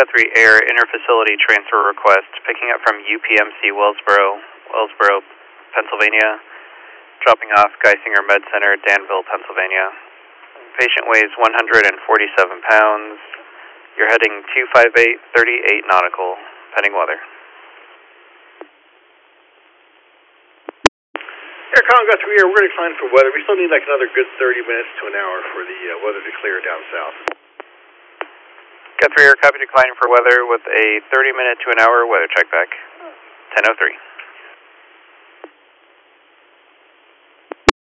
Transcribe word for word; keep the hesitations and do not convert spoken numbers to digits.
Guthrie Air interfacility transfer request, picking up from U P M C Wellsboro, Wellsboro, Pennsylvania, dropping off Geisinger Med Center, Danville, Pennsylvania. Patient weighs one hundred forty-seven pounds. You're heading two five eight, thirty-eight nautical, pending weather. Aircon Guthrie Air, we're going to find for weather. We still need like another good thirty minutes to an hour for the uh, weather to clear down south. Guthrie Air, copy declining for weather with a thirty minute to an hour weather check back. ten oh three.